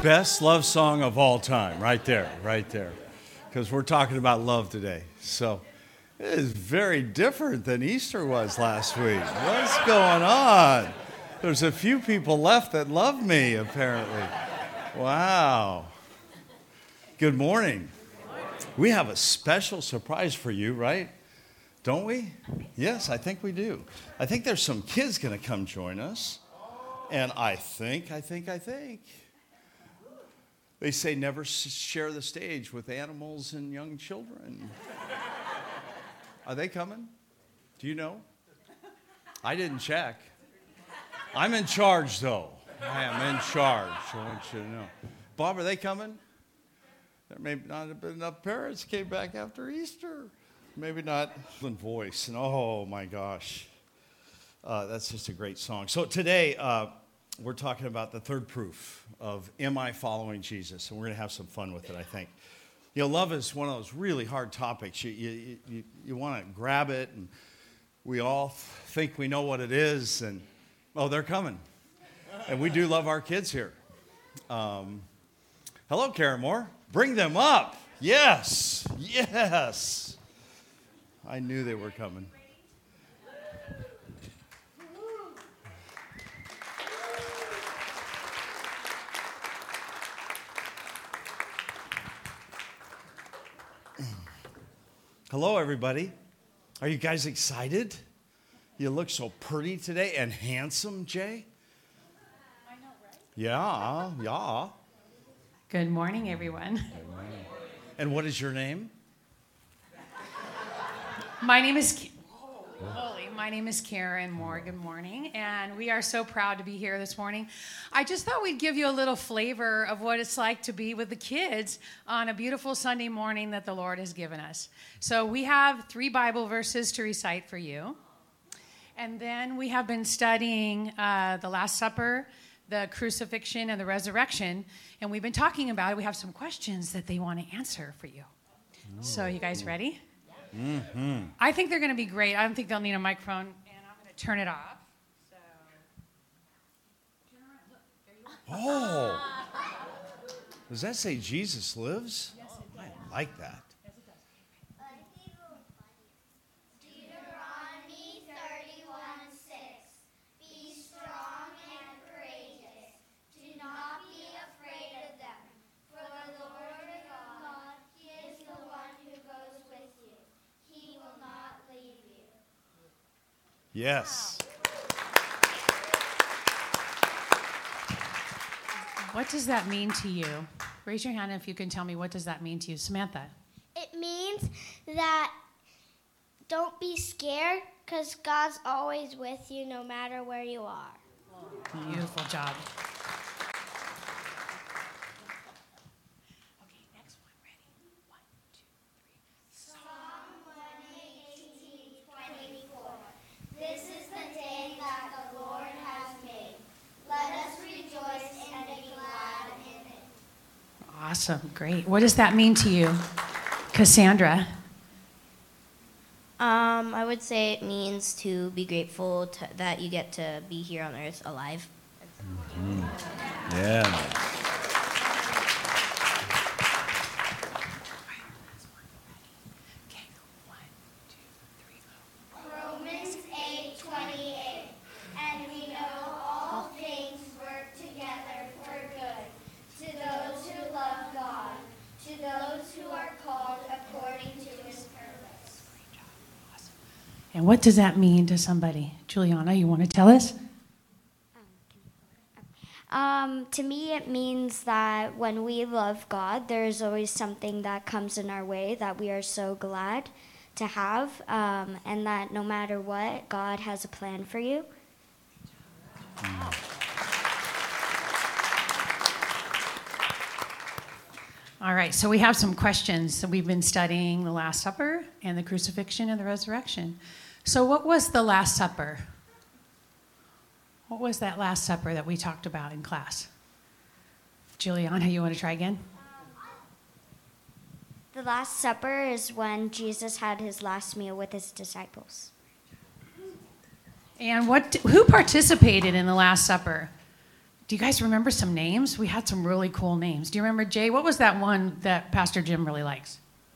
Best love song of all time, right there, because we're talking about love today. So it is very different than Easter was last week. What's going on? There's a few people left that love me, apparently. Wow. Good morning. We have a special surprise for you, right? Don't we? Yes, I think we do. I think there's some kids going to come join us. And I think. They say never share the stage with animals and young children. Are they coming? Do you know? I didn't check. I'm in charge, though. I am in charge. I want you to know. Bob, are they coming? There may not have been enough parents came back after Easter. Maybe not. Voice. And oh, my gosh. That's just a great song. So today, we're talking about the third proof of am I following Jesus? And we're going to have some fun with it, I think. You know, love is one of those really hard topics. You want to grab it, and we all think we know what it is. And, oh, they're coming. And we do love our kids here. Hello, Karen Moore. Bring them up. Yes. I knew they were coming. Hello, everybody. Are you guys excited? You look so pretty today and handsome, Jay. I know, right? Yeah. Good morning, everyone. And what is your name? My name is Karen Moore. Good morning, and we are so proud to be here this morning. I just thought we'd give you a little flavor of what it's like to be with the kids on a beautiful Sunday morning that the Lord has given us. So we have 3 Bible verses to recite for you, and then we have been studying the Last Supper, the crucifixion, and the resurrection, and we've been talking about it. We have some questions that they want to answer for you. So you guys ready? Mm-hmm. I think they're going to be great. I don't think they'll need a microphone, and I'm going to turn it off. So, turn around. Look, there you are. Oh. Does that say Jesus lives? Yes, it does. I like that. Yes, it does. Deuteronomy 31:6. Be strong and courageous. Do not be afraid of them. For the Lord your God, He is the one who goes with you. He will not leave you. Yes. What does that mean to you? Raise your hand if you can tell me, what does that mean to you? Samantha. It means that don't be scared because God's always with you no matter where you are. Beautiful job. Okay, next one. Ready? 1, 2, 3. Psalm 118:24. This is the day that the Lord has made. Let us rejoice and be glad in it. Awesome, great. What does that mean to you, Cassandra? I would say it means to be grateful that you get to be here on earth alive. Mm-hmm. Yeah. Okay, 1, 2, 3. Romans 8:28. And we know all things work together for good to those who love God, to those who are called according to His purpose. And what does that mean to somebody? Juliana, you want to tell us? To me, it means that when we love God, there is always something that comes in our way that we are so glad to have, and that no matter what, God has a plan for you. All right, so we have some questions. So we've been studying the Last Supper and the crucifixion and the resurrection. So what was the Last Supper? What was that Last Supper that we talked about in class? Juliana, you want to try again? The Last Supper is when Jesus had his last meal with his disciples. And who participated in the Last Supper? Do you guys remember some names? We had some really cool names. Do you remember, Jay? What was that one that Pastor Jim really likes?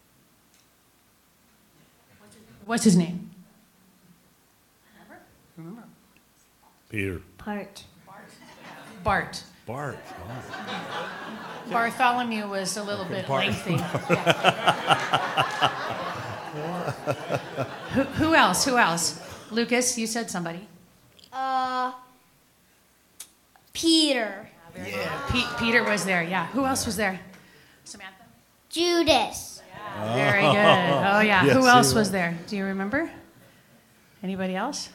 What's his name? Remember? Peter. Bart. Bart. Bartholomew was a little bit lengthy. Who else? Lucas, you said somebody. Peter. Peter was there, yeah. Who else was there? Samantha? Judas. Very good. Oh, yeah. Yes, Who else he was there? Do you remember? Anybody else?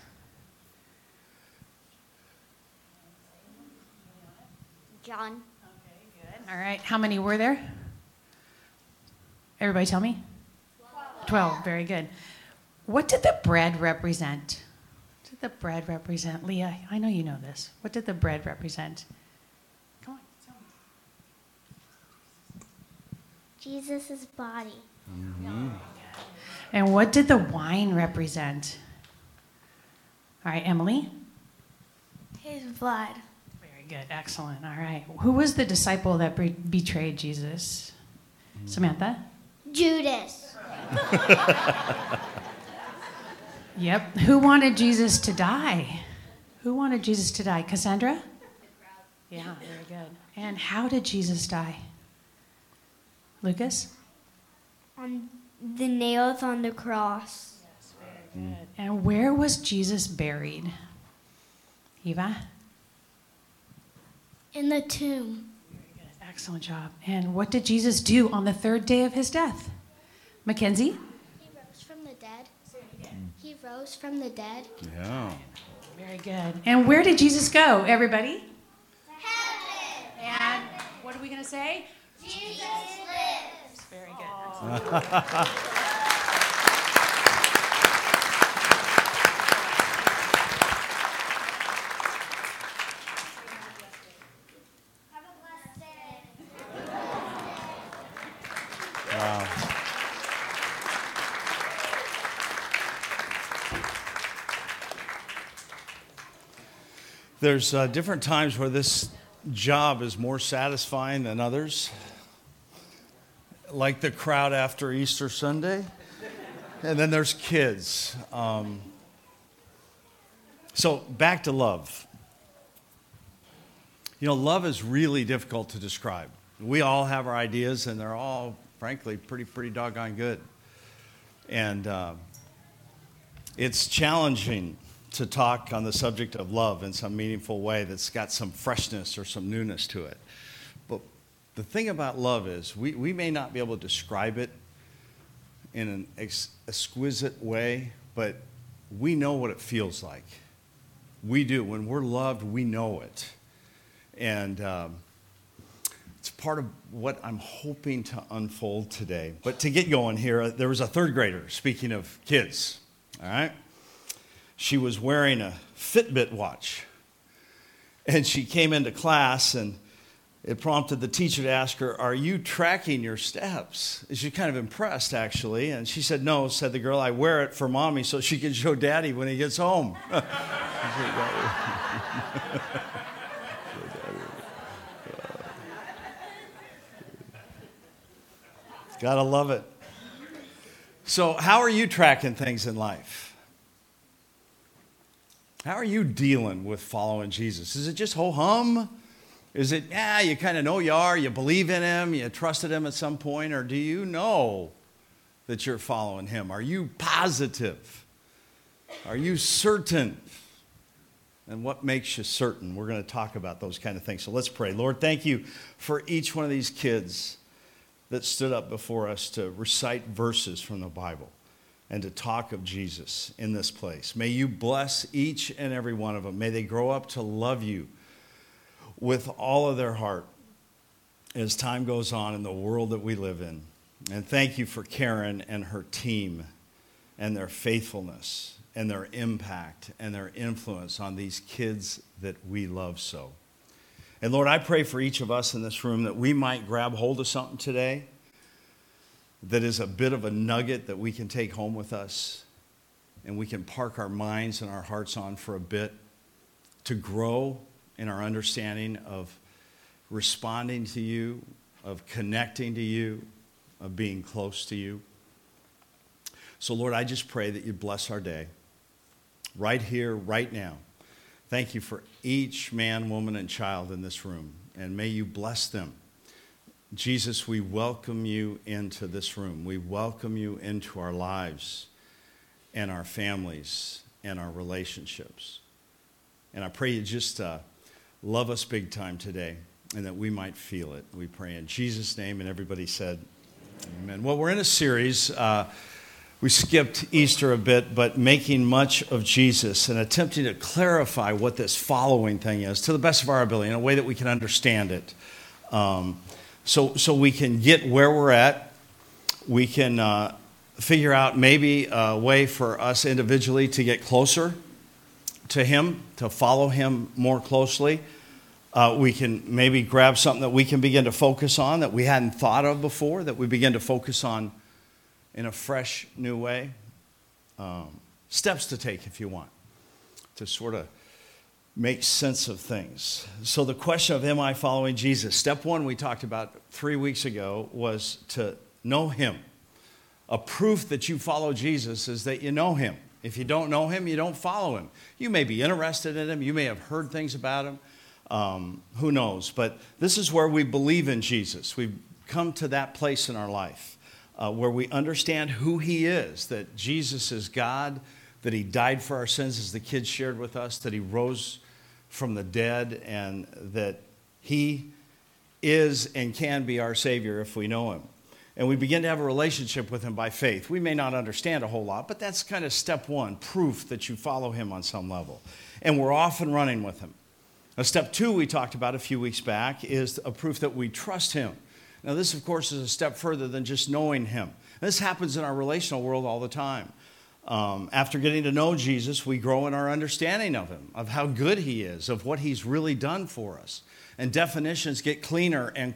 John. All right. How many were there? Everybody tell me? 12. Very good. What did the bread represent? What did the bread represent? Leah, I know you know this. What did the bread represent? Come on, tell me. Jesus' body. And what did the wine represent? All right, Emily? His blood. Very good. Excellent. All right. Who was the disciple that betrayed Jesus? Samantha? Judas. Yep. Who wanted Jesus to die? Who wanted Jesus to die? Cassandra? Yeah, very good. And how did Jesus die? Lucas? On the nails on the cross. Good. And where was Jesus buried? Eva? In the tomb. Very good. Excellent job. And what did Jesus do on the third day of his death? Mackenzie? He rose from the dead. He rose from the dead. Yeah. Very good. And where did Jesus go, everybody? Heaven. And what are we going to say? Jesus lives. Very good. Have a blessed day. Wow. There's different times where this job is more satisfying than others, like the crowd after Easter Sunday. And then there's kids. So back to love. You know, love is really difficult to describe. We all have our ideas, and they're all, frankly, pretty doggone good. And it's challenging to talk on the subject of love in some meaningful way that's got some freshness or some newness to it. But the thing about love is we may not be able to describe it in an exquisite way, but we know what it feels like. We do. When we're loved, we know it. And it's part of what I'm hoping to unfold today. But to get going here, there was a third grader, speaking of kids, all right? She was wearing a Fitbit watch. And she came into class, and it prompted the teacher to ask her, "Are you tracking your steps?" And she's kind of impressed, actually. And she said, "No," said the girl, "I wear it for Mommy so she can show Daddy when he gets home." Gotta love it. So how are you tracking things in life? How are you dealing with following Jesus? Is it just ho-hum? Is it, you kind of know you are, you believe in him, you trusted him at some point, or do you know that you're following him? Are you positive? Are you certain? And what makes you certain? We're going to talk about those kind of things. So let's pray. Lord, thank you for each one of these kids that stood up before us to recite verses from the Bible and to talk of Jesus in this place. May you bless each and every one of them. May they grow up to love you with all of their heart as time goes on in the world that we live in. And thank you for Karen and her team and their faithfulness and their impact and their influence on these kids that we love so. And Lord, I pray for each of us in this room that we might grab hold of something today that is a bit of a nugget that we can take home with us and we can park our minds and our hearts on for a bit to grow in our understanding of responding to you, of connecting to you, of being close to you. So, Lord, I just pray that you bless our day right here, right now. Thank you for each man, woman, and child in this room, and may you bless them. Jesus, we welcome you into this room. We welcome you into our lives and our families and our relationships. And I pray you just love us big time today and that we might feel it. We pray in Jesus' name, and everybody said, amen. Well, we're in a series. We skipped Easter a bit, but making much of Jesus and attempting to clarify what this following thing is to the best of our ability in a way that we can understand it. So we can get where we're at. We can figure out maybe a way for us individually to get closer to him, to follow him more closely. We can maybe grab something that we can begin to focus on that we hadn't thought of before, that we begin to focus on in a fresh, new way. Steps to take, if you want, to sort of make sense of things. So the question of, am I following Jesus? Step one we talked about 3 weeks ago was to know him. A proof that you follow Jesus is that you know him. If you don't know him, you don't follow him. You may be interested in him. You may have heard things about him. Who knows? But this is where we believe in Jesus. We've come to that place in our life where we understand who he is, that Jesus is God, that he died for our sins, as the kids shared with us, that he rose from the dead, and that he is and can be our Savior if we know him. And we begin to have a relationship with him by faith. We may not understand a whole lot, but that's kind of step one, proof that you follow him on some level. And we're off and running with him. Now, step two we talked about a few weeks back is a proof that we trust him. Now, this, of course, is a step further than just knowing him. This happens in our relational world all the time. After getting to know Jesus, we grow in our understanding of him, of how good he is, of what he's really done for us. And definitions get cleaner and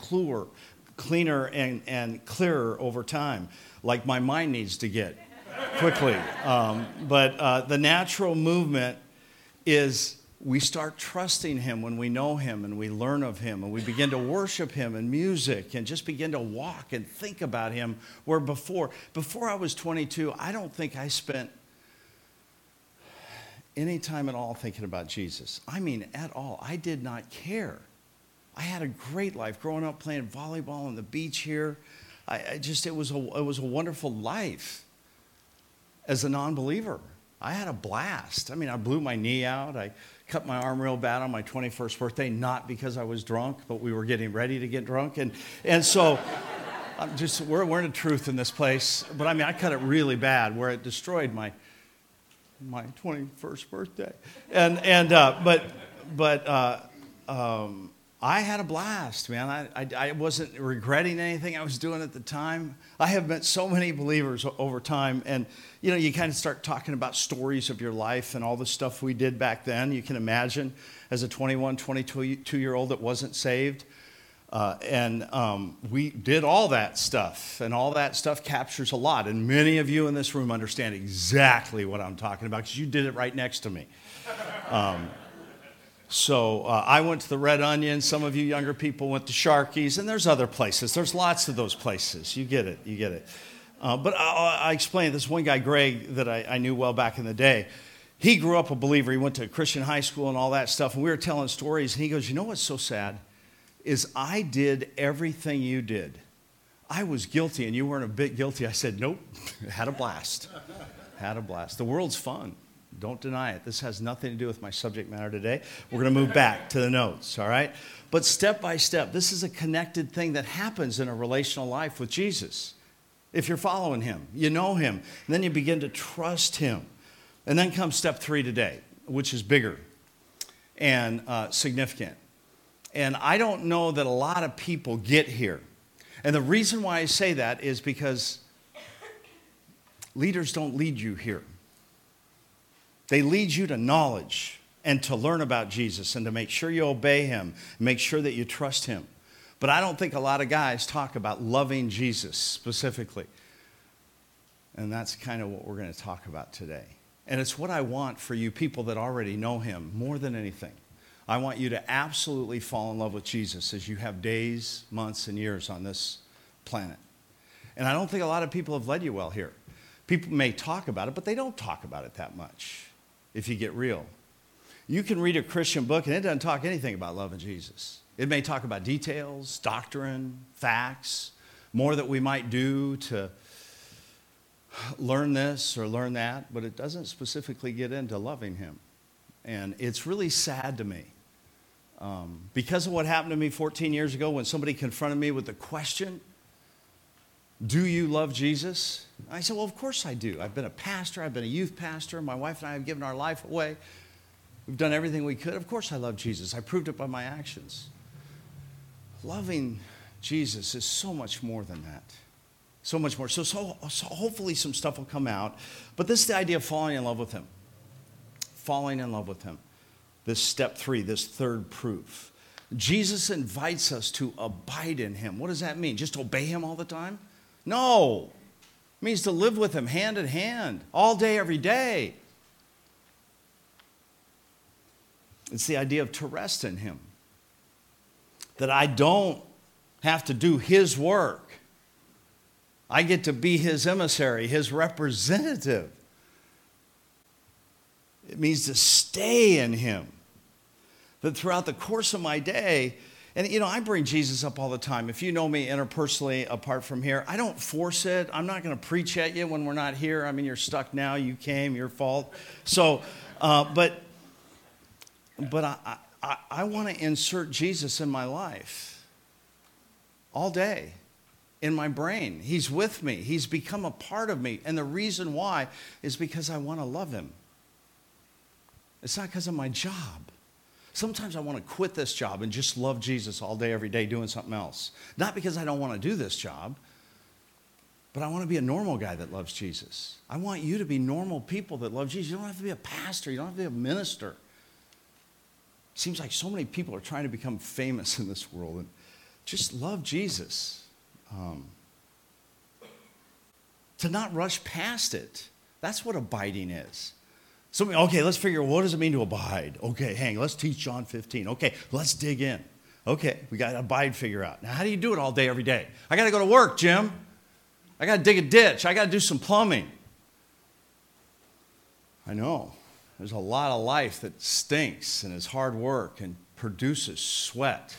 clearer over time, like my mind needs to get quickly. But the natural movement is we start trusting him when we know him and we learn of him and we begin to worship him in music and just begin to walk and think about him, where before I was 22, I don't think I spent any time at all thinking about Jesus. I mean, at all. I did not care. I had a great life growing up playing volleyball on the beach here. It was a wonderful life as a non-believer. I had a blast. I mean, I blew my knee out. I cut my arm real bad on my 21st birthday, not because I was drunk, but we were getting ready to get drunk. And so we're in the truth in this place. But I mean, I cut it really bad where it destroyed my 21st birthday. I had a blast, man. I wasn't regretting anything I was doing at the time. I have met so many believers over time, and you kind of start talking about stories of your life and all the stuff we did back then. You can imagine as a 21, 22-year-old that wasn't saved. We did all that stuff, and all that stuff captures a lot. And many of you in this room understand exactly what I'm talking about because you did it right next to me. So I went to the Red Onion. Some of you younger people went to Sharky's, and there's other places. There's lots of those places. You get it. But I explained this one guy, Greg, that I knew well back in the day. He grew up a believer. He went to a Christian high school and all that stuff, and we were telling stories, and he goes, you know what's so sad is I did everything you did. I was guilty, and you weren't a bit guilty. I said, nope, had a blast. The world's fun. Don't deny it. This has nothing to do with my subject matter today. We're going to move back to the notes, all right? But step by step, this is a connected thing that happens in a relational life with Jesus. If you're following him, you know him, and then you begin to trust him. And then comes step 3 today, which is bigger and significant. And I don't know that a lot of people get here. And the reason why I say that is because leaders don't lead you here. They lead you to knowledge and to learn about Jesus and to make sure you obey him, make sure that you trust him. But I don't think a lot of guys talk about loving Jesus specifically. And that's kind of what we're going to talk about today. And it's what I want for you people that already know him more than anything. I want you to absolutely fall in love with Jesus as you have days, months, and years on this planet. And I don't think a lot of people have led you well here. People may talk about it, but they don't talk about it that much if you get real. You can read a Christian book, and it doesn't talk anything about loving Jesus. It may talk about details, doctrine, facts, more that we might do to learn this or learn that, but it doesn't specifically get into loving him. And it's really sad to me. Because of what happened to me 14 years ago when somebody confronted me with the question, do you love Jesus? I said, well, of course I do. I've been a pastor. I've been a youth pastor. My wife and I have given our life away. We've done everything we could. Of course I love Jesus. I proved it by my actions. Loving Jesus is so much more than that. So much more. So hopefully some stuff will come out. But this is the idea of falling in love with him. Falling in love with him. This step 3, this third proof. Jesus invites us to abide in him. What does that mean? Just obey him all the time? No. It means to live with him hand in hand, all day, every day. It's the idea of to rest in him. That I don't have to do his work. I get to be his emissary, his representative. It means to stay in him. That throughout the course of my day, and I bring Jesus up all the time. If you know me interpersonally apart from here, I don't force it. I'm not going to preach at you when we're not here. I mean, you're stuck now. You came, your fault. So, but I want to insert Jesus in my life all day, in my brain. He's with me. He's become a part of me. And the reason why is because I want to love him. It's not because of my job. Sometimes I want to quit this job and just love Jesus all day, every day, doing something else. Not because I don't want to do this job, but I want to be a normal guy that loves Jesus. I want you to be normal people that love Jesus. You don't have to be a pastor. You don't have to be a minister. It seems like so many people are trying to become famous in this world. And just love Jesus. To not rush past it. That's what abiding is. So, okay, let's figure out what does it mean to abide. Okay, let's teach John 15. Okay, let's dig in. Okay, we got to abide figure out. Now, how do you do it all day, every day? I got to go to work, Jim. I got to dig a ditch. I got to do some plumbing. I know. There's a lot of life that stinks and is hard work and produces sweat.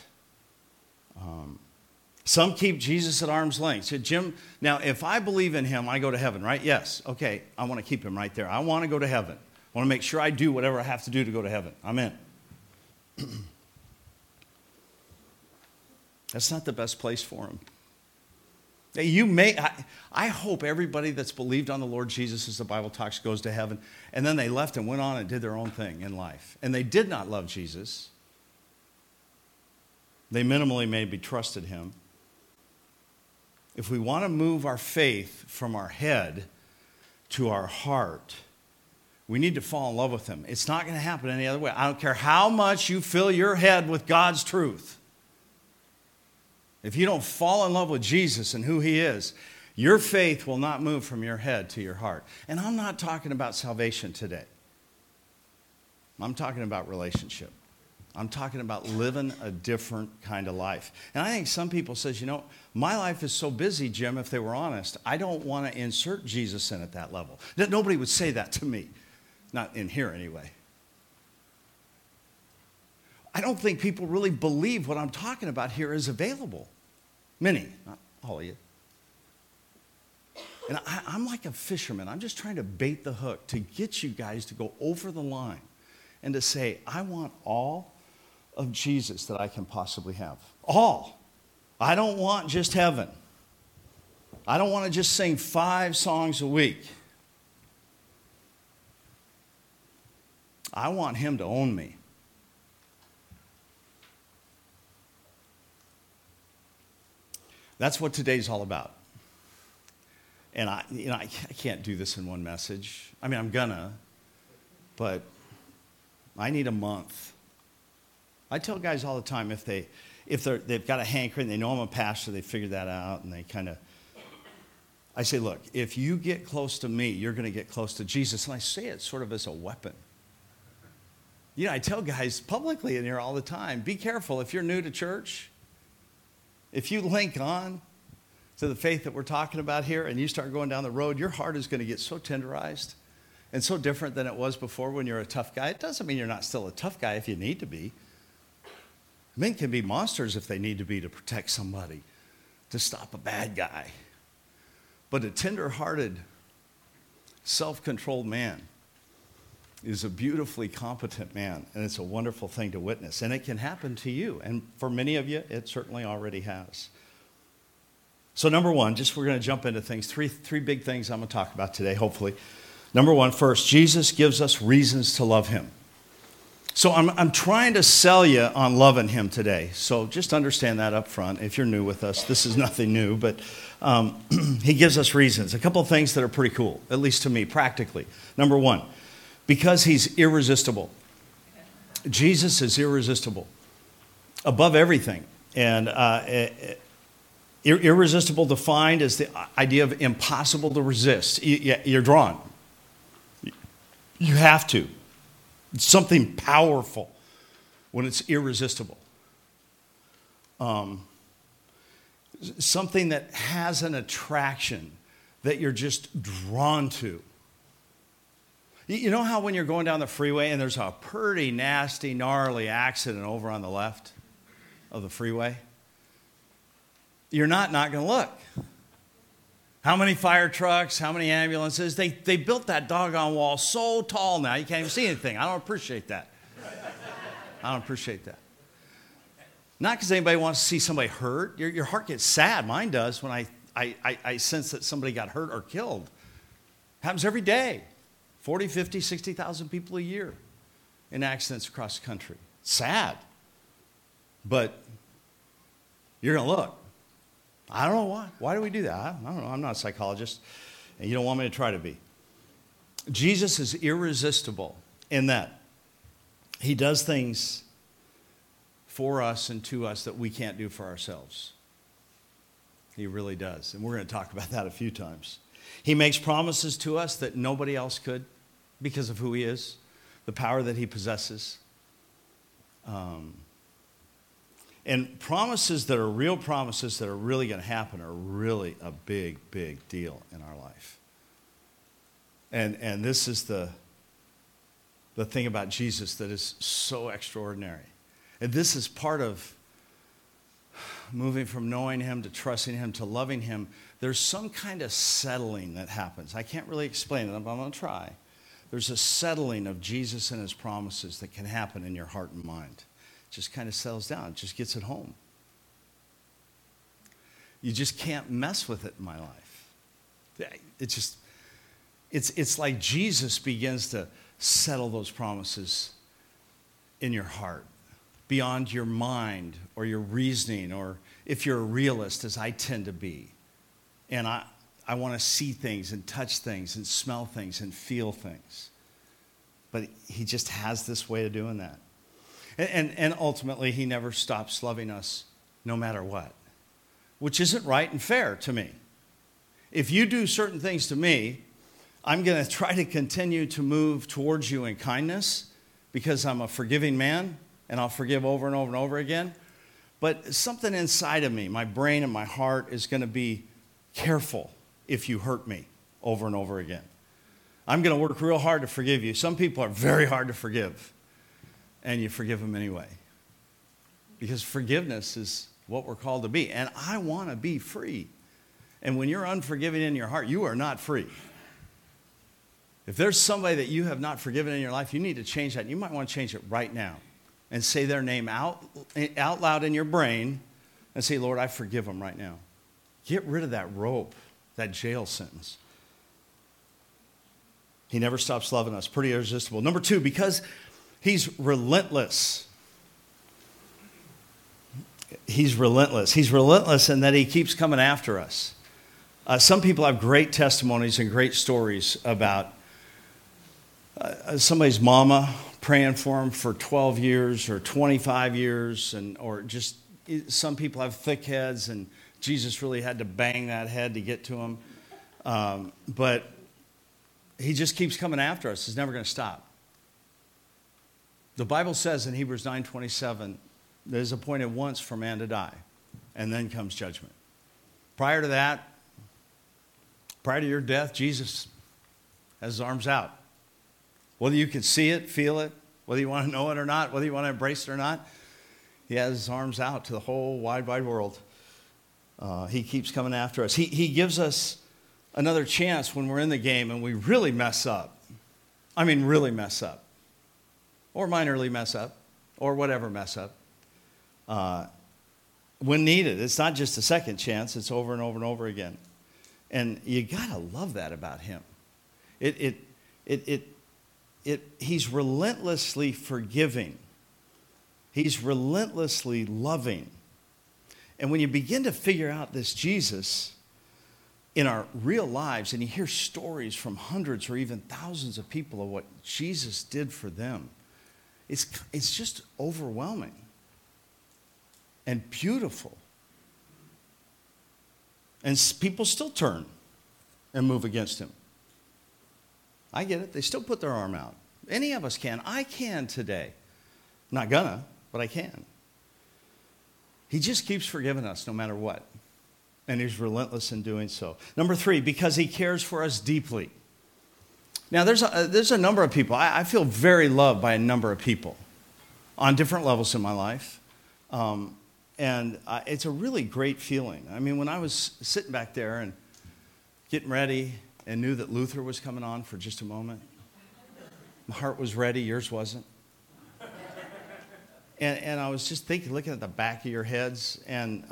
Some keep Jesus at arm's length. Say, Jim, now if I believe in him, I go to heaven, right? Yes. Okay, I want to keep him right there. I want to go to heaven. I want to make sure I do whatever I have to do to go to heaven. I'm in. That's not the best place for him. I hope everybody that's believed on the Lord Jesus, as the Bible talks, goes to heaven, and then they left and went on and did their own thing in life. And they did not love Jesus. They minimally maybe trusted him. If we want to move our faith from our head to our heart, we need to fall in love with him. It's not going to happen any other way. I don't care how much you fill your head with God's truth. If you don't fall in love with Jesus and who he is, your faith will not move from your head to your heart. And I'm not talking about salvation today. I'm talking about relationship. I'm talking about living a different kind of life. And I think some people says, my life is so busy, Jim, if they were honest, I don't want to insert Jesus in at that level. Nobody would say that to me. Not in here anyway. I don't think people really believe what I'm talking about here is available. Many, not all of you. And I'm like a fisherman. I'm just trying to bait the hook to get you guys to go over the line and to say, I want all of Jesus that I can possibly have. All. I don't want just heaven. I don't want to just sing 5 songs a week. I want him to own me. That's what today's all about. And I can't do this in one message. I mean, I'm gonna, but I need a month. I tell guys all the time if they've got a hankering, they know I'm a pastor, they figure that out, and they kind of. I say, look, if you get close to me, you're going to get close to Jesus, and I say it sort of as a weapon. You know, I tell guys publicly in here all the time, be careful if you're new to church. If you link on to the faith that we're talking about here and you start going down the road, your heart is going to get so tenderized and so different than it was before when you're a tough guy. It doesn't mean you're not still a tough guy if you need to be. Men can be monsters if they need to be to protect somebody, to stop a bad guy. But a tender-hearted, self-controlled man is a beautifully competent man, and it's a wonderful thing to witness. And it can happen to you, and for many of you, it certainly already has. So number one, we're going to jump into things. Three big things I'm going to talk about today, hopefully. Number one, first, Jesus gives us reasons to love him. So I'm trying to sell you on loving him today. So just understand that up front. If you're new with us, this is nothing new, but he gives us reasons. A couple of things that are pretty cool, at least to me, practically. Number one, because he's irresistible. Jesus is irresistible, above everything. And irresistible defined as the idea of impossible to resist. You're drawn. You have to. It's something powerful when it's irresistible. Something that has an attraction that you're just drawn to. You know how when you're going down the freeway and there's a pretty nasty, gnarly accident over on the left of the freeway? You're not going to look. How many fire trucks, how many ambulances? They built that doggone wall so tall now you can't even see anything. I don't appreciate that. I don't appreciate that. Not because anybody wants to see somebody hurt. Your heart gets sad. Mine does when I sense that somebody got hurt or killed. Happens every day. 40, 50, 60,000 people a year in accidents across the country. Sad. But you're going to look. I don't know why. Why do we do that? I don't know. I'm not a psychologist, and you don't want me to try to be. Jesus is irresistible in that he does things for us and to us that we can't do for ourselves. He really does, and we're going to talk about that a few times. He makes promises to us that nobody else could because of who he is, the power that he possesses. And promises that are real promises that are really going to happen are really a big, big deal in our life. And this is the thing about Jesus that is so extraordinary. And this is part of moving from knowing him to trusting him to loving him. There's some kind of settling that happens. I can't really explain it, but I'm going to try. There's a settling of Jesus and his promises that can happen in your heart and mind. Just kind of settles down. It just gets it home. You just can't mess with it in my life. It's like Jesus begins to settle those promises in your heart, beyond your mind or your reasoning, or if you're a realist, as I tend to be. And I want to see things and touch things and smell things and feel things. But he just has this way of doing that. And ultimately, he never stops loving us no matter what, which isn't right and fair to me. If you do certain things to me, I'm going to try to continue to move towards you in kindness because I'm a forgiving man, and I'll forgive over and over and over again. But something inside of me, my brain and my heart, is going to be careful if you hurt me over and over again. I'm going to work real hard to forgive you. Some people are very hard to forgive. And you forgive them anyway. Because forgiveness is what we're called to be. And I want to be free. And when you're unforgiving in your heart, you are not free. If there's somebody that you have not forgiven in your life, you need to change that. You might want to change it right now. And say their name out loud in your brain. And say, Lord, I forgive them right now. Get rid of that rope, that jail sentence. He never stops loving us. Pretty irresistible. Number two, because he's relentless. He's relentless. He's relentless in that he keeps coming after us. Some people have great testimonies and great stories about somebody's mama praying for him for 12 years or 25 years, or just some people have thick heads and Jesus really had to bang that head to get to him. But he just keeps coming after us. He's never going to stop. The Bible says in Hebrews 9:27, there is appointed once for man to die, and then comes judgment. Prior to that, prior to your death, Jesus has his arms out. Whether you can see it, feel it, whether you want to know it or not, whether you want to embrace it or not, he has his arms out to the whole wide, wide world. He keeps coming after us. He gives us another chance when we're in the game and we really mess up. I mean, really mess up. Or minorly mess up. Or whatever mess up. When needed. It's not just a second chance. It's over and over and over again. And you got to love that about him. He's relentlessly forgiving. He's relentlessly loving. And when you begin to figure out this Jesus in our real lives, and you hear stories from hundreds or even thousands of people of what Jesus did for them, it's just overwhelming and beautiful. And people still turn and move against him. I get it. They still put their arm out. Any of us can. I can today. Not gonna, but I can. He just keeps forgiving us no matter what. And he's relentless in doing so. Number 3, because he cares for us deeply. Now, there's a number of people. I feel very loved by a number of people on different levels in my life. And it's a really great feeling. I mean, when I was sitting back there and getting ready and knew that Luther was coming on for just a moment, my heart was ready, yours wasn't. And I was just thinking, looking at the back of your heads, and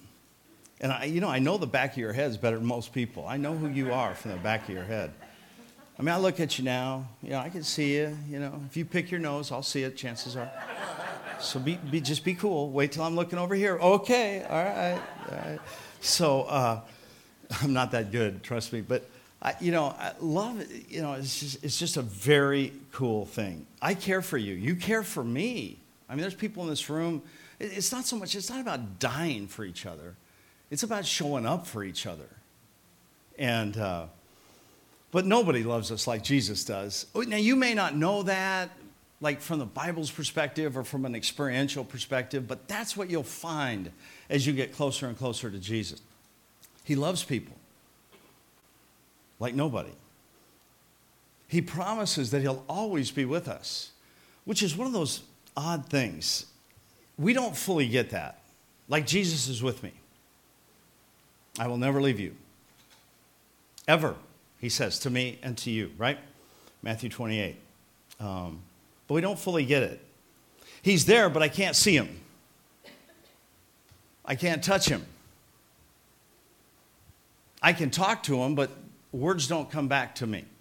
I know the back of your heads better than most people. I know who you are from the back of your head. I mean, I look at you now, I can see you, If you pick your nose, I'll see it, chances are. So just be cool. Wait till I'm looking over here. Okay, all right. So I'm not that good, trust me. But, I love it. It's just a very cool thing. I care for you. You care for me. I mean, there's people in this room. It's not about dying for each other. It's about showing up for each other. And, but nobody loves us like Jesus does. Now, you may not know that, like from the Bible's perspective or from an experiential perspective, but that's what you'll find as you get closer and closer to Jesus. He loves people like nobody. He promises that he'll always be with us, which is one of those odd things. We don't fully get that. Like Jesus is with me. I will never leave you. Ever, he says to me and to you, right? Matthew 28. But we don't fully get it. He's there, but I can't see him. I can't touch him. I can talk to him, but words don't come back to me.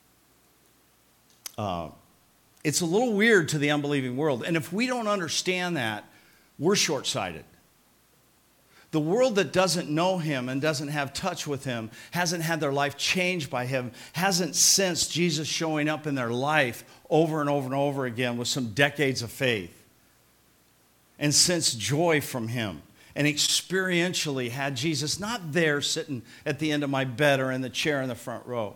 It's a little weird to the unbelieving world. And if we don't understand that, we're short-sighted. The world that doesn't know him and doesn't have touch with him, hasn't had their life changed by him, hasn't sensed Jesus showing up in their life over and over and over again with some decades of faith, and sensed joy from him, and experientially had Jesus not there sitting at the end of my bed or in the chair in the front row,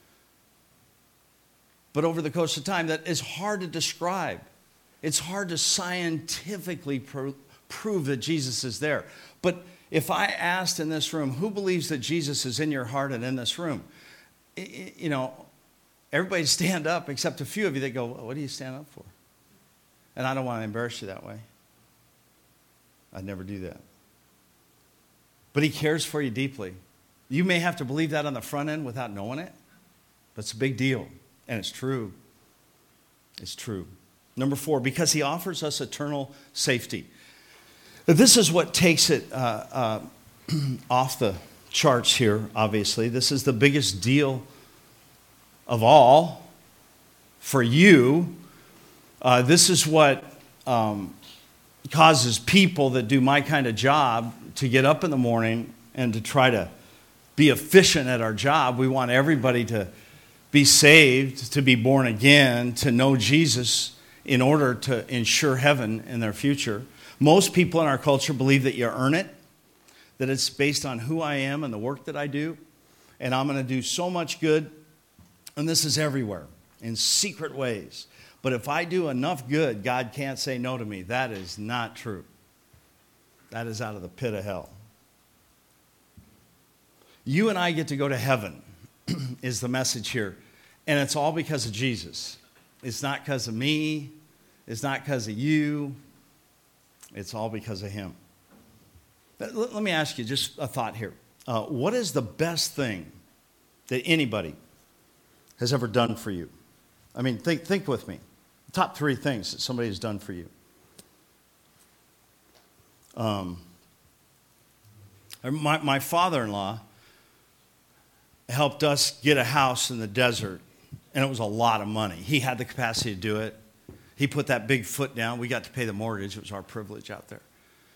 but over the course of time, that is hard to describe. It's hard to scientifically prove that Jesus is there. But if I asked in this room, who believes that Jesus is in your heart and in this room? Everybody stand up except a few of you that go, well, what do you stand up for? And I don't want to embarrass you that way. I'd never do that. But he cares for you deeply. You may have to believe that on the front end without knowing it, but it's a big deal. And it's true. It's true. Number 4, because he offers us eternal safety. This is what takes it off the charts here, obviously. This is the biggest deal of all for you. This is what causes people that do my kind of job to get up in the morning and to try to be efficient at our job. We want everybody to be saved, to be born again, to know Jesus in order to ensure heaven in their future. Most people in our culture believe that you earn it, that it's based on who I am and the work that I do, and I'm going to do so much good, and this is everywhere, in secret ways. But if I do enough good, God can't say no to me. That is not true. That is out of the pit of hell. You and I get to go to heaven, is the message here. And it's all because of Jesus. It's not because of me. It's not because of you. It's all because of him. Let me ask you just a thought here. What is the best thing that anybody has ever done for you? I mean, think with me. Top 3 things that somebody has done for you. My father-in-law helped us get a house in the desert, and it was a lot of money. He had the capacity to do it. He put that big foot down. We got to pay the mortgage. It was our privilege out there.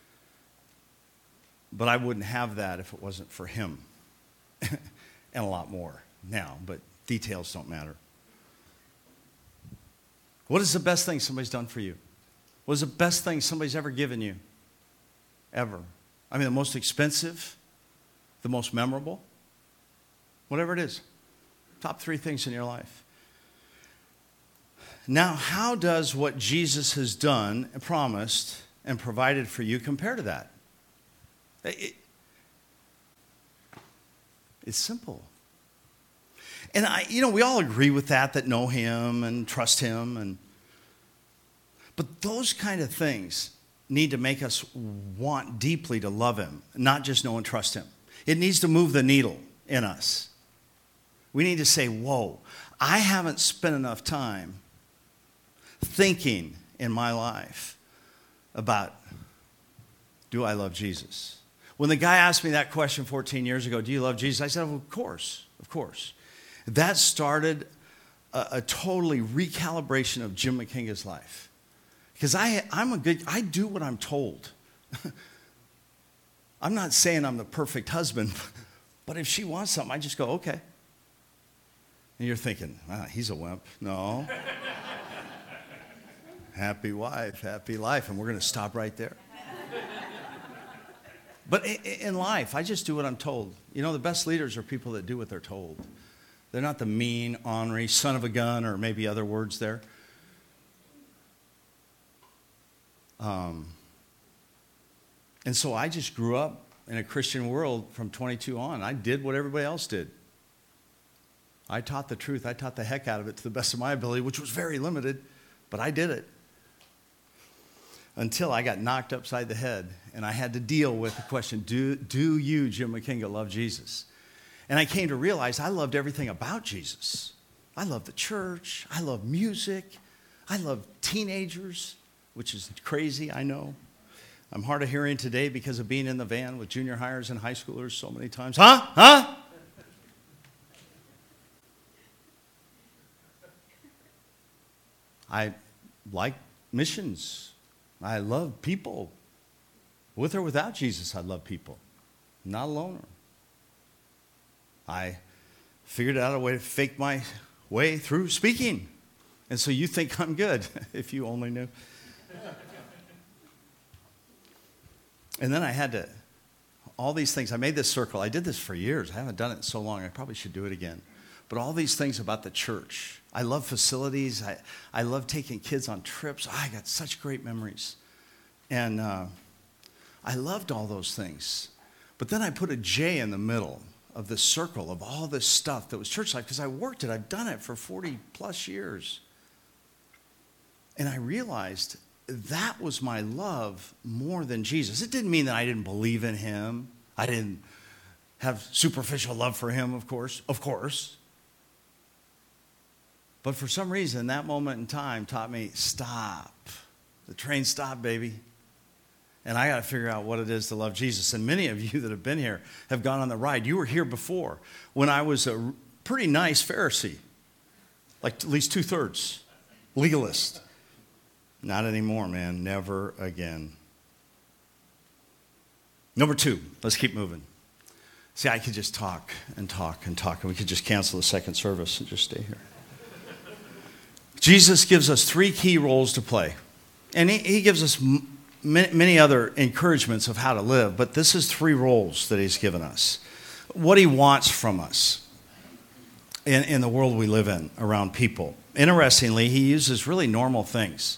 But I wouldn't have that if it wasn't for him. And a lot more now, but details don't matter. What is the best thing somebody's done for you? What is the best thing somebody's ever given you? Ever. I mean, the most expensive, the most memorable, whatever it is. Top 3 things in your life. Now, how does what Jesus has done, promised, and provided for you compare to that? It's simple. And we all agree with that know him and trust him. But those kind of things need to make us want deeply to love him, not just know and trust him. It needs to move the needle in us. We need to say, whoa, I haven't spent enough time thinking in my life about, do I love Jesus? When the guy asked me that question 14 years ago, do you love Jesus? I said, of course, of course. That started a totally recalibration of Jim McKinga's life. Because I do what I'm told. I'm not saying I'm the perfect husband, but if she wants something, I just go, okay. And you're thinking, he's a wimp. No. Happy wife, happy life, and we're going to stop right there. But in life, I just do what I'm told. The best leaders are people that do what they're told. They're not the mean, ornery, son of a gun, or maybe other words there. And so I just grew up in a Christian world from 22 on. I did what everybody else did. I taught the truth. I taught the heck out of it to the best of my ability, which was very limited, but I did it. Until I got knocked upside the head, and I had to deal with the question, do you, Jim McKinga, love Jesus? And I came to realize I loved everything about Jesus. I love the church. I love music. I love teenagers, which is crazy, I know. I'm hard of hearing today because of being in the van with junior hires and high schoolers so many times. Huh? I like missions. I love people. With or without Jesus, I love people. I'm not a loner. I figured out a way to fake my way through speaking. And so you think I'm good, if you only knew. And then I had to, all these things, I made this circle. I did this for years. I haven't done it in so long. I probably should do it again. But all these things about the church. I love facilities. I love taking kids on trips. I got such great memories. And I loved all those things. But then I put a J in the middle of this circle of all this stuff that was church life because I worked it. I've done it for 40 plus years. And I realized that was my love more than Jesus. It didn't mean that I didn't believe in him. I didn't have superficial love for him, of course. But for some reason, that moment in time taught me, stop. The train stopped, baby. And I got to figure out what it is to love Jesus. And many of you that have been here have gone on the ride. You were here before when I was a pretty nice Pharisee, like at least 2/3 legalist. Not anymore, man. Never again. Number 2, let's keep moving. See, I could just talk and talk and talk, and we could just cancel the second service and just stay here. Jesus gives us 3 key roles to play. And he gives us many other encouragements of how to live, but this is 3 roles that he's given us. What he wants from us in the world we live in around people. Interestingly, he uses really normal things.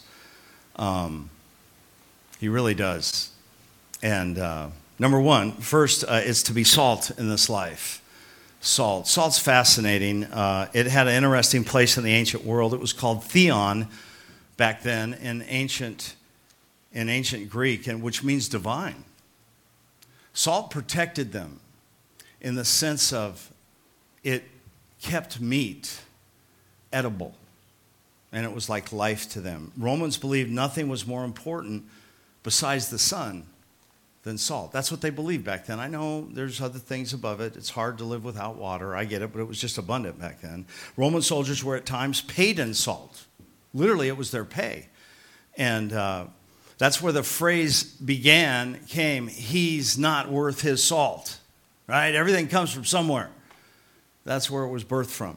He really does. And number one, first, is to be salt in this life. Salt. Salt's fascinating. It had an interesting place in the ancient world. It was called theon back then in ancient Greek, and which means divine. Salt protected them in the sense of it kept meat edible, and it was like life to them. Romans believed nothing was more important besides the sun than salt. That's what they believed back then. I know there's other things above it. It's hard to live without water. I get it, but it was just abundant back then. Roman soldiers were at times paid in salt. Literally, it was their pay. And that's where the phrase came, he's not worth his salt, right? Everything comes from somewhere. That's where it was birthed from.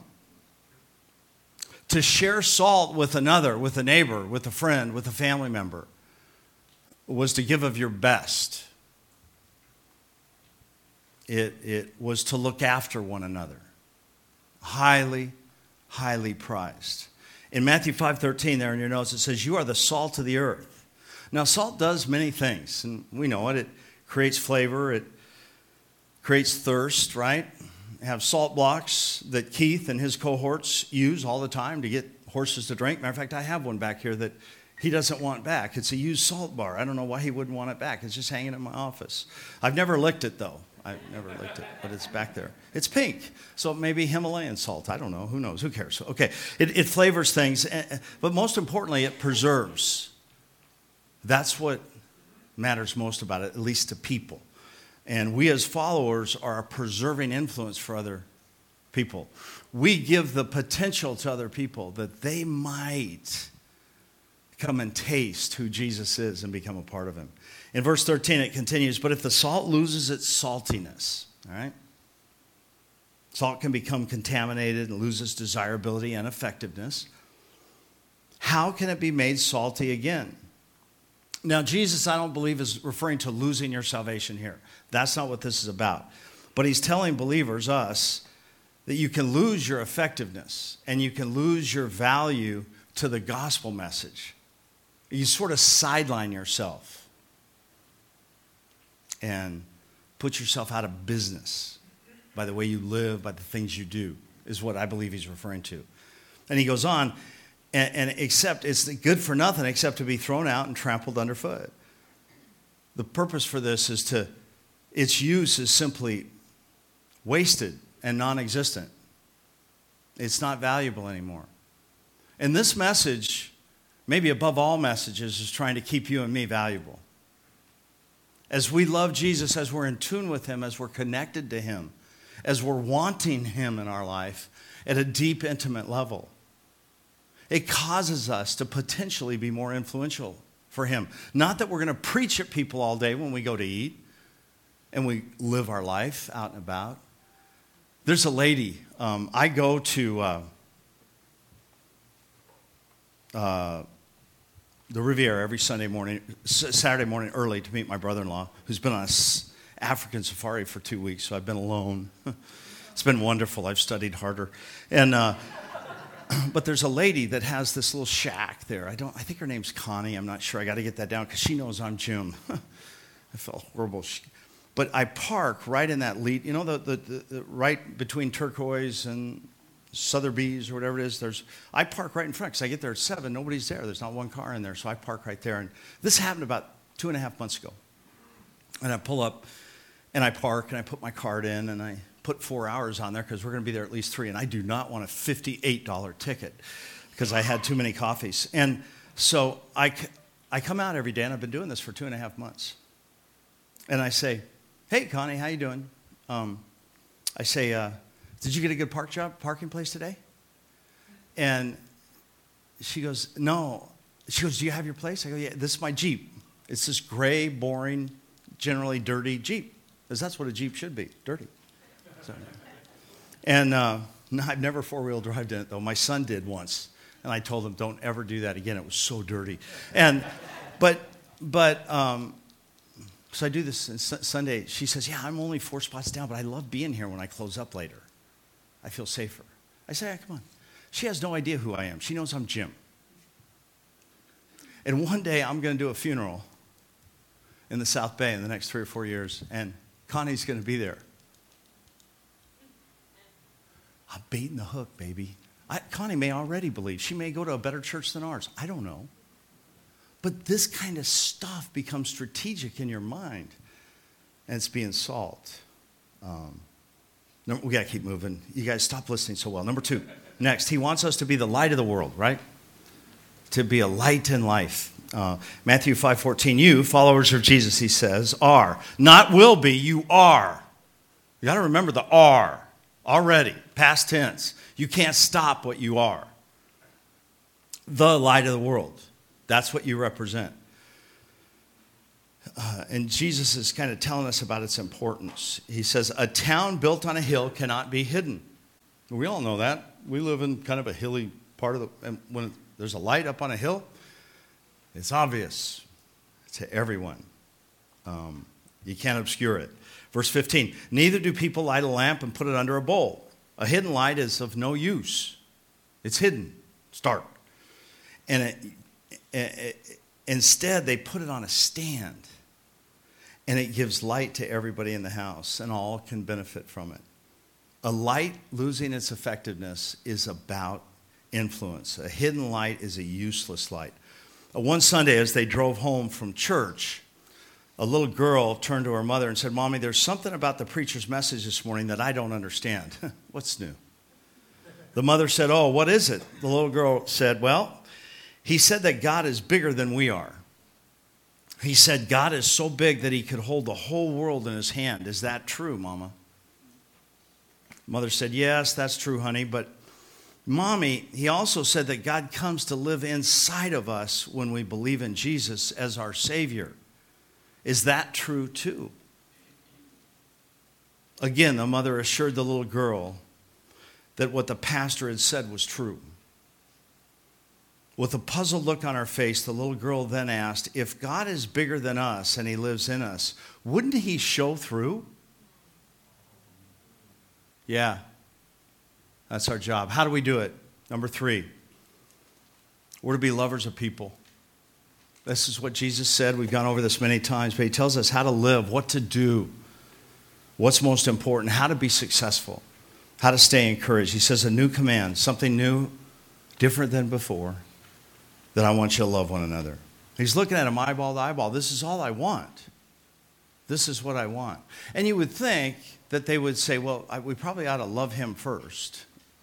To share salt with another, with a neighbor, with a friend, with a family member, was to give of your best. It was to look after one another. Highly, highly prized. In Matthew 5:13 there in your notes, it says, you are the salt of the earth. Now, salt does many things, and we know it. It creates flavor. It creates thirst, right? Have salt blocks that Keith and his cohorts use all the time to get horses to drink. Matter of fact, I have one back here that he doesn't want back. It's a used salt bar. I don't know why he wouldn't want it back. It's just hanging in my office. I've never licked it, though. I've never licked it, but it's back there. It's pink, so maybe Himalayan salt. I don't know. Who knows? Who cares? Okay, it flavors things, but most importantly, it preserves. That's what matters most about it, at least to people. And we as followers are a preserving influence for other people. We give the potential to other people that they might come and taste who Jesus is and become a part of him. In verse 13, it continues, but if the salt loses its saltiness, all right? Salt can become contaminated and loses desirability and effectiveness. How can it be made salty again? Now, Jesus, I don't believe, is referring to losing your salvation here. That's not what this is about. But he's telling believers, us, that you can lose your effectiveness and you can lose your value to the gospel message. You sort of sideline yourself and put yourself out of business by the way you live, by the things you do, is what I believe he's referring to. And he goes on, and except it's good for nothing except to be thrown out and trampled underfoot. The purpose for this is its use is simply wasted and non-existent. It's not valuable anymore. And this message, maybe above all messages, is trying to keep you and me valuable. As we love Jesus, as we're in tune with him, as we're connected to him, as we're wanting him in our life at a deep, intimate level, it causes us to potentially be more influential for him. Not that we're going to preach at people all day when we go to eat and we live our life out and about. There's a lady, I go to the Riviera every Saturday morning early to meet my brother-in-law, who's been on an African safari for 2 weeks, so I've been alone. It's been wonderful. I've studied harder. And but there's a lady that has this little shack there. I think her name's Connie. I'm not sure. I got to get that down because she knows I'm Jim. I felt horrible. But I park right in that lead. You know, the right between Turquoise and Sotheby's or whatever it is. I park right in front because I get there at 7. Nobody's there. There's not one car in there, so I park right there. And this happened about 2.5 months ago. And I pull up, and I park, and I put my card in, and I put 4 hours on there because we're going to be there at least 3, and I do not want a $58 ticket because I had too many coffees. And so I come out every day, and I've been doing this for 2.5 months. And I say, hey, Connie, how you doing? I say, did you get a good parking place today? And she goes, no. She goes, do you have your place? I go, yeah, this is my Jeep. It's this gray, boring, generally dirty Jeep, because that's what a Jeep should be, dirty. So, and no, I've never four-wheel drived in it, though. My son did once, and I told him, don't ever do that again. It was so dirty. And so I do this on Sunday. She says, yeah, I'm only 4 spots down, but I love being here when I close up later. I feel safer. I say, come on. She has no idea who I am. She knows I'm Jim. And one day I'm going to do a funeral in the South Bay in the next 3 or 4 years, and Connie's going to be there. I'm baiting the hook, baby. Connie may already believe. She may go to a better church than ours. I don't know. But this kind of stuff becomes strategic in your mind, and it's being solved. We got to keep moving. You guys stop listening so well. Number 2, next, he wants us to be the light of the world, right? To be a light in life. Matthew 5:14, you, followers of Jesus, he says, are. Not will be, you are. You got to remember the are. Already, past tense. You can't stop what you are. The light of the world. That's what you represent. And Jesus is kind of telling us about its importance. He says, a town built on a hill cannot be hidden. We all know that. We live in kind of a hilly part of the... And when there's a light up on a hill, it's obvious to everyone. You can't obscure it. Verse 15, neither do people light a lamp and put it under a bowl. A hidden light is of no use. It's hidden. It's dark. And instead, they put it on a stand. And it gives light to everybody in the house, and all can benefit from it. A light losing its effectiveness is about influence. A hidden light is a useless light. One Sunday, as they drove home from church, a little girl turned to her mother and said, Mommy, there's something about the preacher's message this morning that I don't understand. What's new? The mother said, oh, what is it? The little girl said, well, he said that God is bigger than we are. He said God is so big that he could hold the whole world in his hand. Is that true, Mama? Mother said, yes, that's true, honey. But, Mommy, he also said that God comes to live inside of us when we believe in Jesus as our Savior. Is that true, too? Again, the mother assured the little girl that what the pastor had said was true. With a puzzled look on her face, the little girl then asked, if God is bigger than us and he lives in us, wouldn't he show through? Yeah, that's our job. How do we do it? Number 3, we're to be lovers of people. This is what Jesus said. We've gone over this many times, but he tells us how to live, what to do, what's most important, how to be successful, how to stay encouraged. He says a new command, something new, different than before, that I want you to love one another. He's looking at him eyeball to eyeball. This is all I want. This is what I want. And you would think that they would say, well, we probably ought to love him first.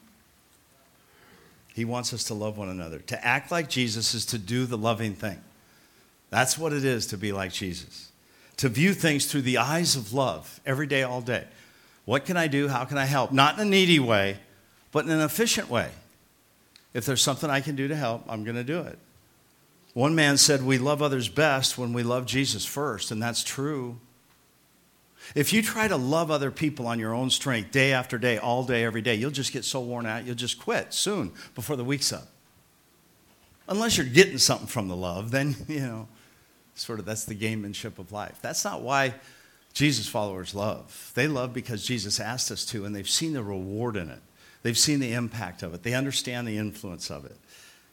He wants us to love one another. To act like Jesus is to do the loving thing. That's what it is to be like Jesus. To view things through the eyes of love every day, all day. What can I do? How can I help? Not in a needy way, but in an efficient way. If there's something I can do to help, I'm going to do it. One man said, we love others best when we love Jesus first, and that's true. If you try to love other people on your own strength day after day, all day, every day, you'll just get so worn out, you'll just quit soon before the week's up. Unless you're getting something from the love, then, sort of that's the gamemanship of life. That's not why Jesus followers love. They love because Jesus asked us to, and they've seen the reward in it. They've seen the impact of it. They understand the influence of it.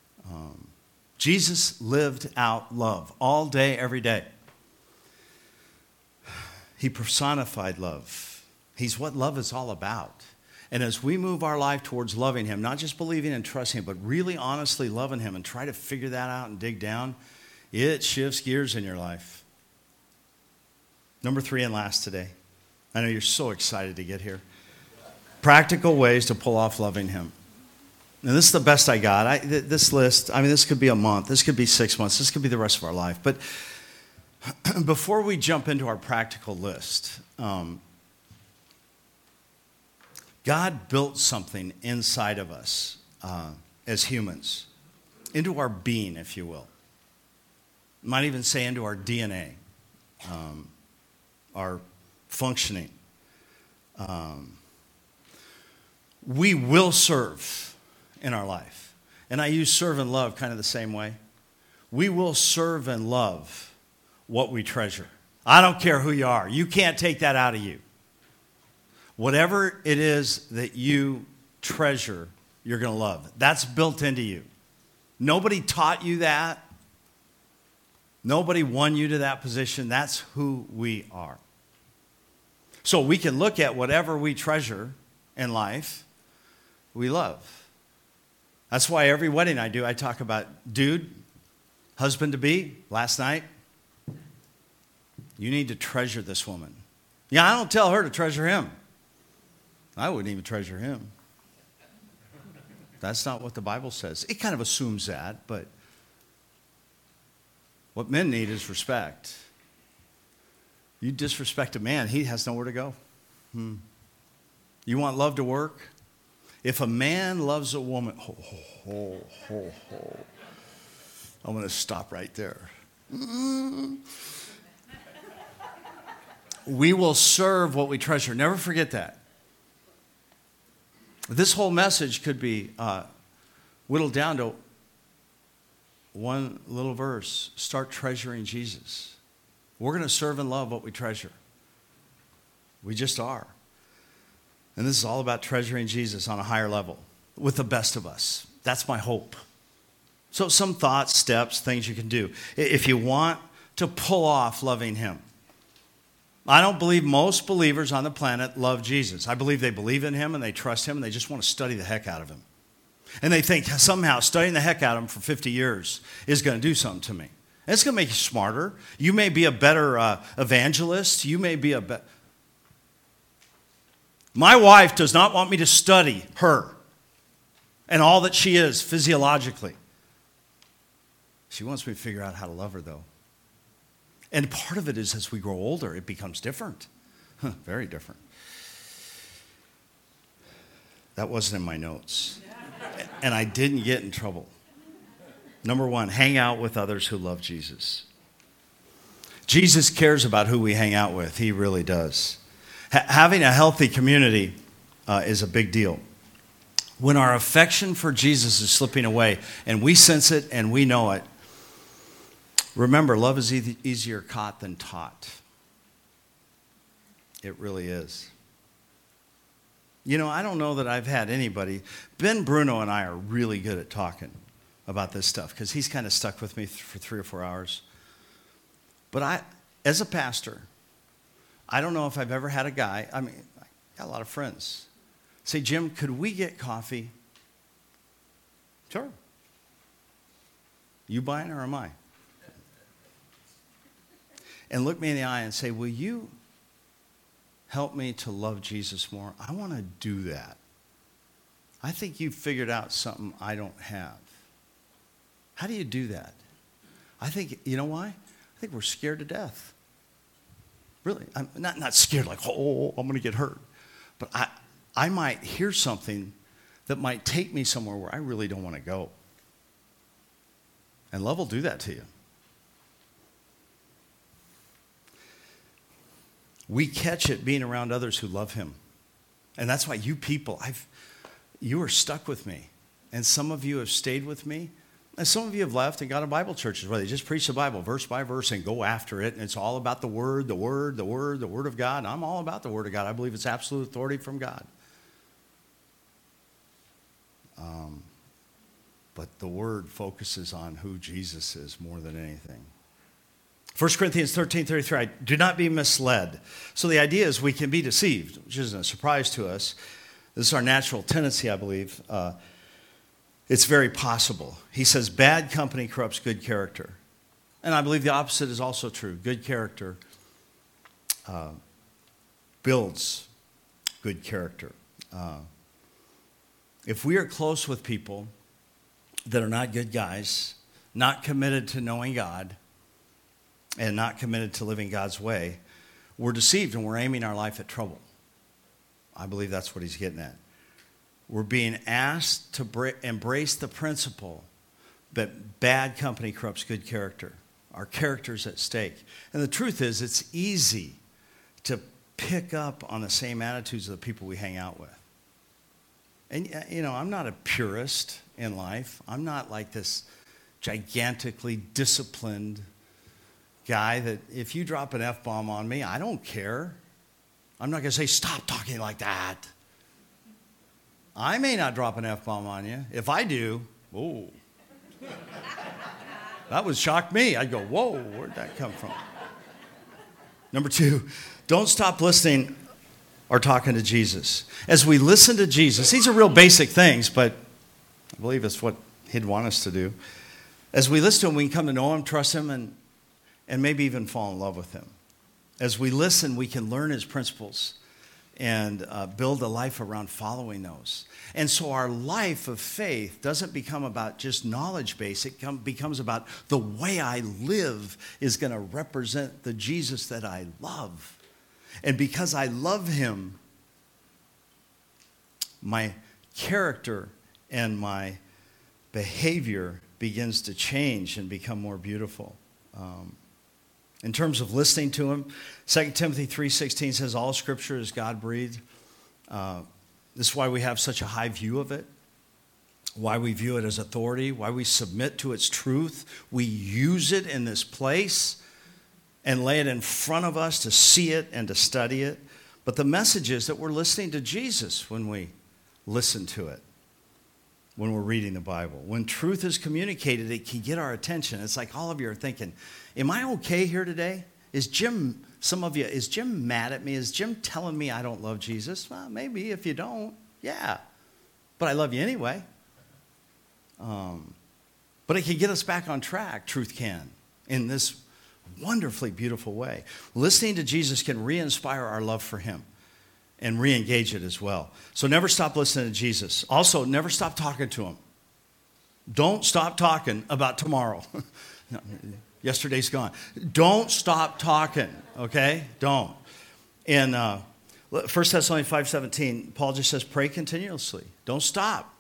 Jesus lived out love all day, every day. He personified love. He's what love is all about. And as we move our life towards loving him, not just believing and trusting him, but really honestly loving him and try to figure that out and dig down, it shifts gears in your life. Number 3 and last today. I know you're so excited to get here. Practical ways to pull off loving him. And this is the best I got. This list, this could be a month. This could be 6 months. This could be the rest of our life. But before we jump into our practical list, God built something inside of us as humans, into our being, if you will. Might even say into our DNA, our functioning. We will serve in our life. And I use serve and love kind of the same way. We will serve and love what we treasure. I don't care who you are. You can't take that out of you. Whatever it is that you treasure you're going to love. That's built into you. Nobody taught you that. Nobody won you to that position. That's who we are. So we can look at whatever we treasure in life, we love. That's why every wedding I do, I talk about, dude, husband-to-be, last night, you need to treasure this woman. Yeah, I don't tell her to treasure him. I wouldn't even treasure him. That's not what the Bible says. It kind of assumes that, but what men need is respect. You disrespect a man, he has nowhere to go. You want love to work? If a man loves a woman, I'm going to stop right there. We will serve what we treasure. Never forget that. This whole message could be whittled down to one little verse. Start treasuring Jesus. We're going to serve and love what we treasure. We just are. And this is all about treasuring Jesus on a higher level with the best of us. That's my hope. So some thoughts, steps, things you can do. If you want to pull off loving him. I don't believe most believers on the planet love Jesus. I believe they believe in him and they trust him and they just want to study the heck out of him. And they think somehow studying the heck out of him for 50 years is going to do something to me. And it's going to make you smarter. You may be a better evangelist. You may be a better... My wife does not want me to study her and all that she is physiologically. She wants me to figure out how to love her, though. And part of it is as we grow older, it becomes different. Very different. That wasn't in my notes. And I didn't get in trouble. Number one, hang out with others who love Jesus. Jesus cares about who we hang out with. He really does. Having a healthy community is a big deal. When our affection for Jesus is slipping away, and we sense it and we know it, remember, love is easier caught than taught. It really is. You know, I don't know that I've had anybody. Ben Bruno and I are really good at talking about this stuff because he's kind of stuck with me for 3 or 4 hours. But as a pastor, I don't know if I've ever had a guy, I got a lot of friends, say, Jim, could we get coffee? Sure. You buying or am I? And look me in the eye and say, will you help me to love Jesus more? I want to do that. I think you've figured out something I don't have. How do you do that? I think, you know why? I think we're scared to death. Really, I'm not scared like, oh, I'm going to get hurt. But I might hear something that might take me somewhere where I really don't want to go. And love will do that to you. We catch it being around others who love him. And that's why you people, you are stuck with me. And some of you have stayed with me. And some of you have left and got to Bible churches where they just preach the Bible verse by verse and go after it. And it's all about the Word, the Word, the Word, the Word of God. And I'm all about the Word of God. I believe it's absolute authority from God. But the Word focuses on who Jesus is more than anything. 1 Corinthians 13:33, do not be misled. So the idea is we can be deceived, which isn't a surprise to us. This is our natural tendency, I believe. It's very possible. He says bad company corrupts good character. And I believe the opposite is also true. Good character builds good character. If we are close with people that are not good guys, not committed to knowing God, and not committed to living God's way, we're deceived and we're aiming our life at trouble. I believe that's what he's getting at. We're being asked to embrace the principle that bad company corrupts good character. Our character's at stake. And the truth is, it's easy to pick up on the same attitudes of the people we hang out with. And, you know, I'm not a purist in life. I'm not like this gigantically disciplined guy that if you drop an F-bomb on me, I don't care. I'm not going to say, stop talking like that. I may not drop an F-bomb on you. If I do, whoa. That would shock me. I'd go, whoa, where'd that come from? Number 2, don't stop listening or talking to Jesus. As we listen to Jesus, these are real basic things, but I believe it's what he'd want us to do. As we listen to him, we can come to know him, trust him, and maybe even fall in love with him. As we listen, we can learn his principles and build a life around following those. And so our life of faith doesn't become about just knowledge base. It becomes about the way I live is going to represent the Jesus that I love. And because I love him, my character and my behavior begins to change and become more beautiful. In terms of listening to him, 2 Timothy 3:16 says all scripture is God-breathed. This is why we have such a high view of it, why we view it as authority, why we submit to its truth. We use it in this place and lay it in front of us to see it and to study it. But the message is that we're listening to Jesus when we listen to it, when we're reading the Bible. When truth is communicated, it can get our attention. It's like all of you are thinking, am I okay here today? Is Jim mad at me? Is Jim telling me I don't love Jesus? Well, maybe if you don't, yeah. But I love you anyway. But it can get us back on track, truth can, in this wonderfully beautiful way. Listening to Jesus can re-inspire our love for him and re-engage it as well. So never stop listening to Jesus. Also, never stop talking to him. Don't stop talking about tomorrow. No, yesterday's gone. Don't stop talking, okay? Don't. In 1 Thessalonians 5:17, Paul just says, pray continuously. Don't stop.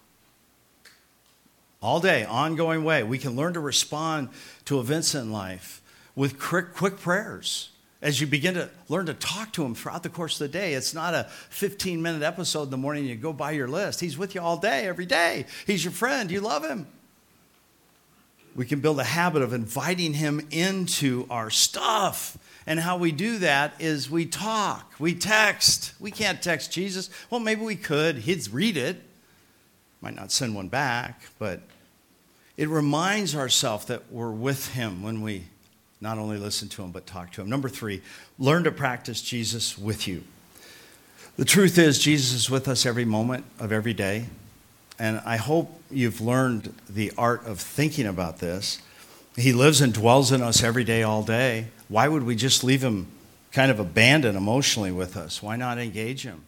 All day, ongoing way. We can learn to respond to events in life with quick prayers. As you begin to learn to talk to him throughout the course of the day, it's not a 15-minute episode in the morning and you go by your list. He's with you all day, every day. He's your friend. You love him. We can build a habit of inviting him into our stuff. And how we do that is we talk, we text. We can't text Jesus. Well, maybe we could. He'd read it. Might not send one back, but it reminds ourselves that we're with him when we not only listen to him, but talk to him. Number 3, learn to practice Jesus with you. The truth is, Jesus is with us every moment of every day. And I hope you've learned the art of thinking about this. He lives and dwells in us every day, all day. Why would we just leave him kind of abandoned emotionally with us? Why not engage him?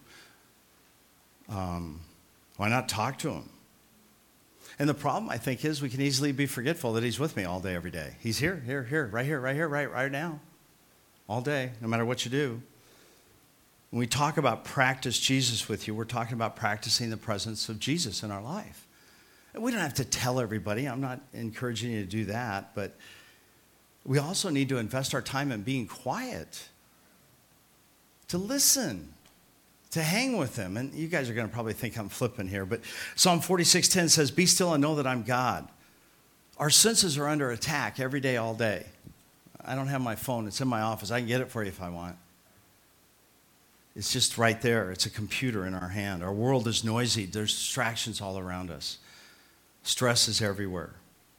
Why not talk to him? And the problem, I think, is we can easily be forgetful that he's with me all day, every day. He's here, right now, all day, no matter what you do. When we talk about practice Jesus with you, we're talking about practicing the presence of Jesus in our life. And we don't have to tell everybody. I'm not encouraging you to do that. But we also need to invest our time in being quiet, to listen, to hang with him. And you guys are going to probably think I'm flipping here. But Psalm 46:10 says, be still and know that I'm God. Our senses are under attack every day, all day. I don't have my phone. It's in my office. I can get it for you if I want. It's just right there. It's a computer in our hand. Our world is noisy. There's distractions all around us. Stress is everywhere.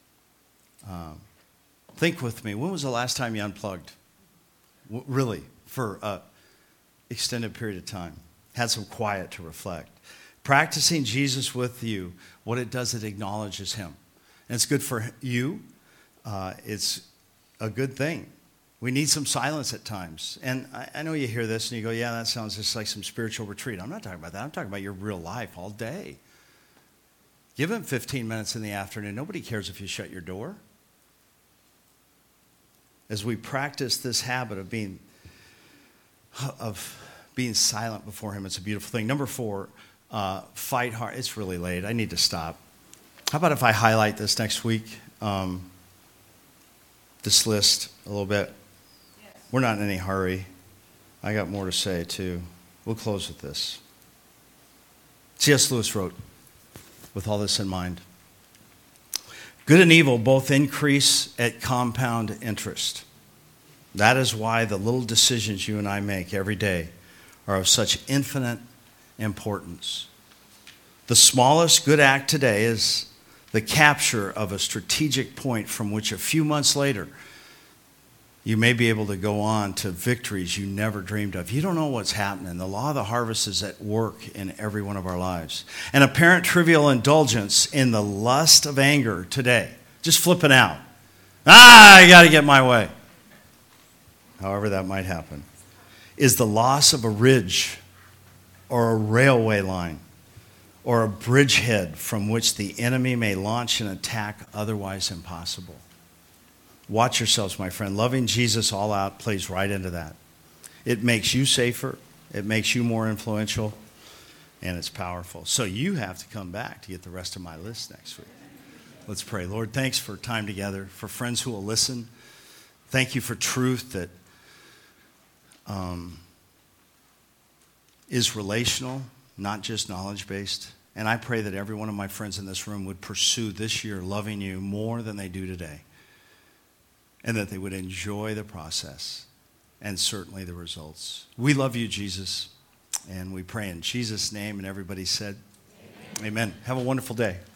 Think with me. When was the last time you unplugged? Really, for an extended period of time. Had some quiet to reflect. Practicing Jesus with you, what it does, it acknowledges him. And it's good for you. It's a good thing. We need some silence at times. And I know you hear this and you go, yeah, that sounds just like some spiritual retreat. I'm not talking about that. I'm talking about your real life all day. Give him 15 minutes in the afternoon. Nobody cares if you shut your door. As we practice this habit of being silent before him, it's a beautiful thing. Number 4, fight hard. It's really late. I need to stop. How about if I highlight this next week, this list a little bit? We're not in any hurry. I got more to say, too. We'll close with this. C.S. Lewis wrote, with all this in mind, good and evil both increase at compound interest. That is why the little decisions you and I make every day are of such infinite importance. The smallest good act today is the capture of a strategic point from which a few months later you may be able to go on to victories you never dreamed of. You don't know what's happening. The law of the harvest is at work in every one of our lives. An apparent trivial indulgence in the lust of anger today, just flipping out. I got to get my way. However that might happen, is the loss of a ridge or a railway line or a bridgehead from which the enemy may launch an attack otherwise impossible. Watch yourselves, my friend. Loving Jesus all out plays right into that. It makes you safer, it makes you more influential, and it's powerful. So you have to come back to get the rest of my list next week. Let's pray. Lord, thanks for time together, for friends who will listen. Thank you for truth that is relational, not just knowledge-based. And I pray that every one of my friends in this room would pursue this year loving you more than they do today, and that they would enjoy the process and certainly the results. We love you, Jesus, and we pray in Jesus' name, and everybody said, Amen. Have a wonderful day.